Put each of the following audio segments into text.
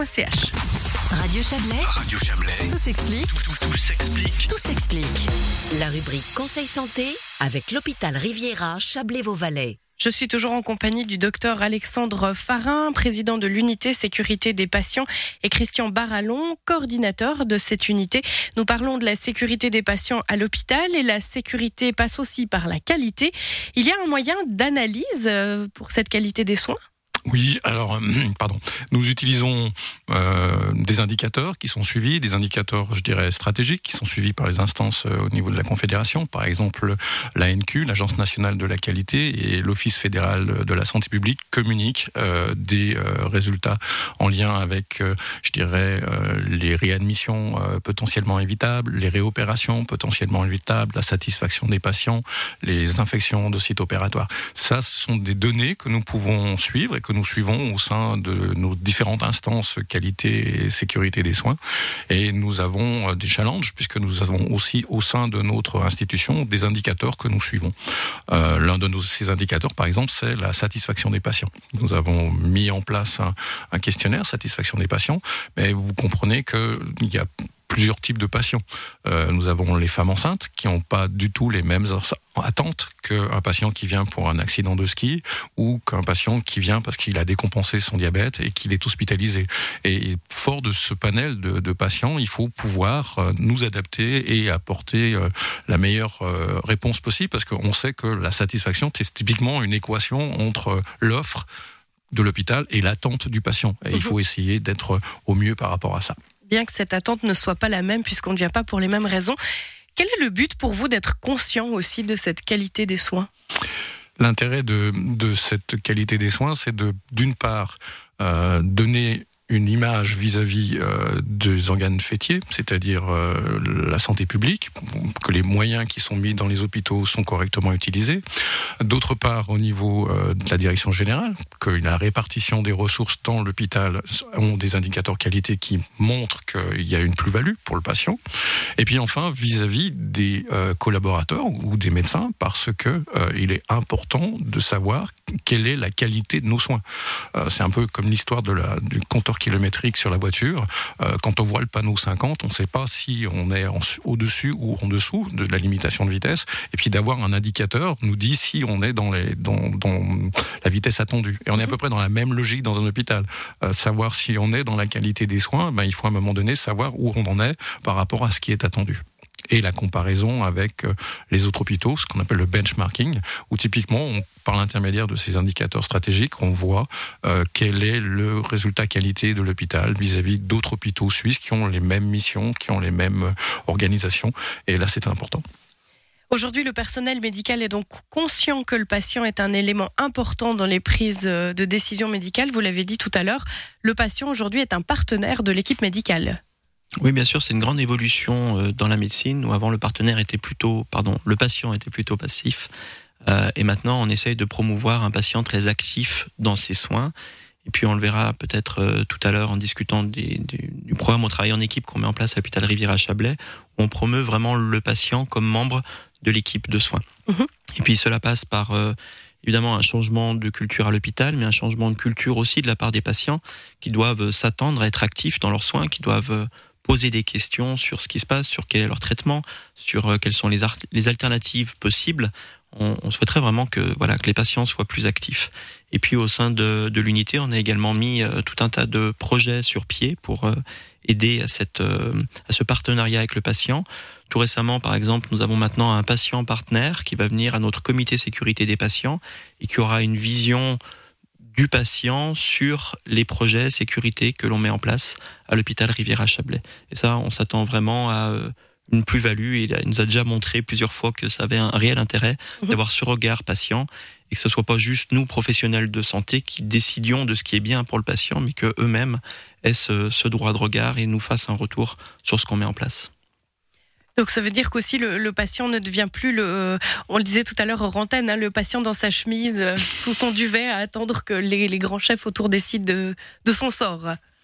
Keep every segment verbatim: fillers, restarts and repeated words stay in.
C H. Radio Chablais. Radio Chablais. Tout s'explique. Tout, tout, tout s'explique. Tout s'explique. La rubrique Conseil Santé avec l'hôpital Riviera Chablais-Vauvalais. Je suis toujours en compagnie du docteur Alexandre Farin, président de l'unité sécurité des patients, et Christian Barallon, coordinateur de cette unité. Nous parlons de la sécurité des patients à l'hôpital et la sécurité passe aussi par la qualité. Il y a un moyen d'analyse pour cette qualité des soins ? Oui, alors, euh, pardon, nous utilisons euh, des indicateurs qui sont suivis, des indicateurs, je dirais, stratégiques, qui sont suivis par les instances euh, au niveau de la Confédération, par exemple l'A N Q, l'Agence nationale de la qualité, et l'Office fédéral de la santé publique communiquent euh, des euh, résultats en lien avec, euh, je dirais, euh, les réadmissions euh, potentiellement évitables, les réopérations potentiellement évitables, la satisfaction des patients, les infections de sites opératoires. Ça, ce sont des données que nous pouvons suivre et que nous suivons au sein de nos différentes instances qualité et sécurité des soins. Et nous avons des challenges puisque nous avons aussi au sein de notre institution des indicateurs que nous suivons. Euh, l'un de nos, ces indicateurs, par exemple, c'est la satisfaction des patients. Nous avons mis en place un, un questionnaire satisfaction des patients, mais vous comprenez qu'il y a plusieurs types de patients. Euh, nous avons les femmes enceintes qui n'ont pas du tout les mêmes attentes qu'un patient qui vient pour un accident de ski ou qu'un patient qui vient parce qu'il a décompensé son diabète et qu'il est hospitalisé. Et fort de ce panel de, de patients, il faut pouvoir euh, nous adapter et apporter euh, la meilleure euh, réponse possible parce qu'on sait que la satisfaction, c'est typiquement une équation entre l'offre de l'hôpital et l'attente du patient. Et mmh. il faut essayer d'être au mieux par rapport à ça. Bien que cette attente ne soit pas la même puisqu'on ne vient pas pour les mêmes raisons. Quel est le but pour vous d'être conscient aussi de cette qualité des soins ? L'intérêt de, de cette qualité des soins, c'est de, d'une part, euh, donner une image vis-à-vis euh, des organes fêtiers, c'est-à-dire euh, la santé publique, que les moyens qui sont mis dans les hôpitaux sont correctement utilisés. D'autre part, au niveau euh, de la direction générale, que la répartition des ressources dans l'hôpital ont des indicateurs qualité qui montrent qu'il y a une plus-value pour le patient. Et puis enfin, vis-à-vis des euh, collaborateurs ou des médecins, parce que euh, il est important de savoir quelle est la qualité de nos soins. Euh, c'est un peu comme l'histoire de la, du compteur kilométrique sur la voiture. Euh, quand on voit le panneau cinquante, on ne sait pas si on est en, au-dessus ou en dessous de la limitation de vitesse. Et puis d'avoir un indicateur nous dit si on est dans, les, dans, dans la vitesse attendue. Et on est à peu près dans la même logique dans un hôpital. Euh, savoir si on est dans la qualité des soins, ben, il faut à un moment donné savoir où on en est par rapport à ce qui est attendu. Et la comparaison avec les autres hôpitaux, ce qu'on appelle le benchmarking, où typiquement, on, par l'intermédiaire de ces indicateurs stratégiques, on voit euh, quel est le résultat qualité de l'hôpital vis-à-vis d'autres hôpitaux suisses qui ont les mêmes missions, qui ont les mêmes organisations. Et là, c'est important. Aujourd'hui, le personnel médical est donc conscient que le patient est un élément important dans les prises de décision médicales. Vous l'avez dit tout à l'heure, le patient aujourd'hui est un partenaire de l'équipe médicale. Oui, bien sûr, c'est une grande évolution dans la médecine où avant le partenaire était plutôt, pardon, le patient était plutôt passif, euh, et maintenant on essaye de promouvoir un patient très actif dans ses soins. Et puis on le verra peut-être euh, tout à l'heure en discutant des, des, du programme au travail en équipe qu'on met en place à l'hôpital Riviera Chablais, où on promeut vraiment le patient comme membre de l'équipe de soins. Mmh. Et puis cela passe par euh, évidemment un changement de culture à l'hôpital, mais un changement de culture aussi de la part des patients qui doivent s'attendre à être actifs dans leurs soins, qui doivent euh, poser des questions sur ce qui se passe, sur quel est leur traitement, sur euh, quelles sont les, ar- les alternatives possibles. On, on souhaiterait vraiment que, voilà, que les patients soient plus actifs. Et puis au sein de, de l'unité, on a également mis euh, tout un tas de projets sur pied pour euh, aider à, cette, euh, à ce partenariat avec le patient. Tout récemment, par exemple, nous avons maintenant un patient partenaire qui va venir à notre comité sécurité des patients et qui aura une vision du patient sur les projets sécurité que l'on met en place à l'hôpital Riviera Chablais. Et ça, on s'attend vraiment à une plus-value. Et il nous a déjà montré plusieurs fois que ça avait un réel intérêt mmh. d'avoir ce regard patient et que ce soit pas juste nous, professionnels de santé, qui décidions de ce qui est bien pour le patient, mais que eux-mêmes aient ce, ce droit de regard et nous fassent un retour sur ce qu'on met en place. Donc ça veut dire qu'aussi le, le patient ne devient plus, le, euh, on le disait tout à l'heure hors antenne, hein, le patient dans sa chemise, euh, sous son duvet, à attendre que les, les grands chefs autour décident de, de son sort.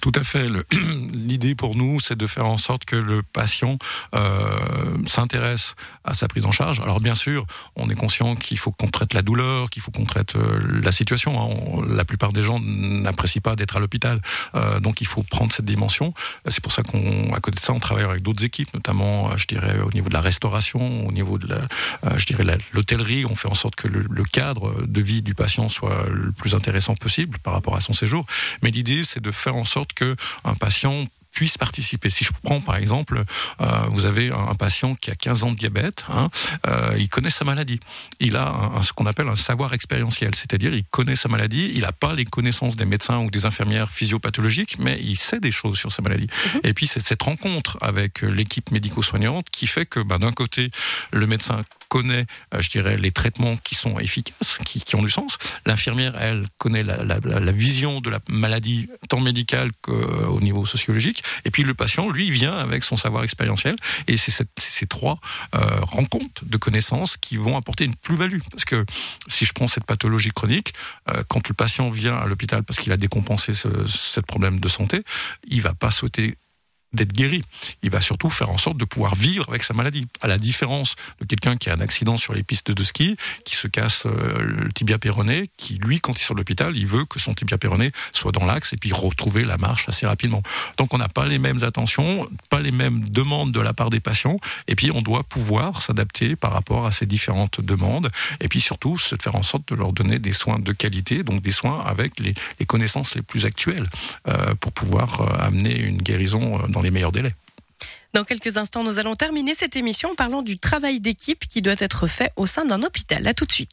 Tout à fait. Le, l'idée pour nous, c'est de faire en sorte que le patient euh, s'intéresse à sa prise en charge. Alors bien sûr, on est conscient qu'il faut qu'on traite la douleur, qu'il faut qu'on traite euh, la situation. Hein. On, la plupart des gens n'apprécient pas d'être à l'hôpital, euh, donc il faut prendre cette dimension. C'est pour ça qu'on, à côté de ça, on travaille avec d'autres équipes, notamment, je dirais, au niveau de la restauration, au niveau de la, euh, je dirais, la, l'hôtellerie. On fait en sorte que le, le cadre de vie du patient soit le plus intéressant possible par rapport à son séjour. Mais l'idée, c'est de faire en sorte que un patient puisse participer. Si je prends par exemple, euh, vous avez un, un patient qui a quinze ans de diabète, hein, euh, il connaît sa maladie. Il a un, un, ce qu'on appelle un savoir expérientiel, c'est-à-dire il connaît sa maladie, il n'a pas les connaissances des médecins ou des infirmières physiopathologiques, mais il sait des choses sur sa maladie. Mmh. Et puis c'est cette rencontre avec l'équipe médico-soignante qui fait que bah, d'un côté, le médecin connaît, je dirais, les traitements qui sont efficaces, qui, qui ont du sens. L'infirmière, elle, connaît la, la, la vision de la maladie, tant médicale qu'au niveau sociologique. Et puis le patient, lui, vient avec son savoir expérientiel. Et c'est cette, ces trois euh, rencontres de connaissances qui vont apporter une plus-value. Parce que si je prends cette pathologie chronique, euh, quand le patient vient à l'hôpital parce qu'il a décompensé ce, ce problème de santé, il va pas souhaiter d'être guéri. Il va surtout faire en sorte de pouvoir vivre avec sa maladie. À la différence de quelqu'un qui a un accident sur les pistes de ski, qui se casse euh, le tibia péroné, qui lui, quand il est sur l'hôpital, il veut que son tibia péroné soit dans l'axe et puis retrouver la marche assez rapidement. Donc on n'a pas les mêmes attentions, pas les mêmes demandes de la part des patients, et puis on doit pouvoir s'adapter par rapport à ces différentes demandes, et puis surtout se faire en sorte de leur donner des soins de qualité, donc des soins avec les, les connaissances les plus actuelles, euh, pour pouvoir euh, amener une guérison euh, dans les meilleurs délais. Dans quelques instants, nous allons terminer cette émission en parlant du travail d'équipe qui doit être fait au sein d'un hôpital. À tout de suite.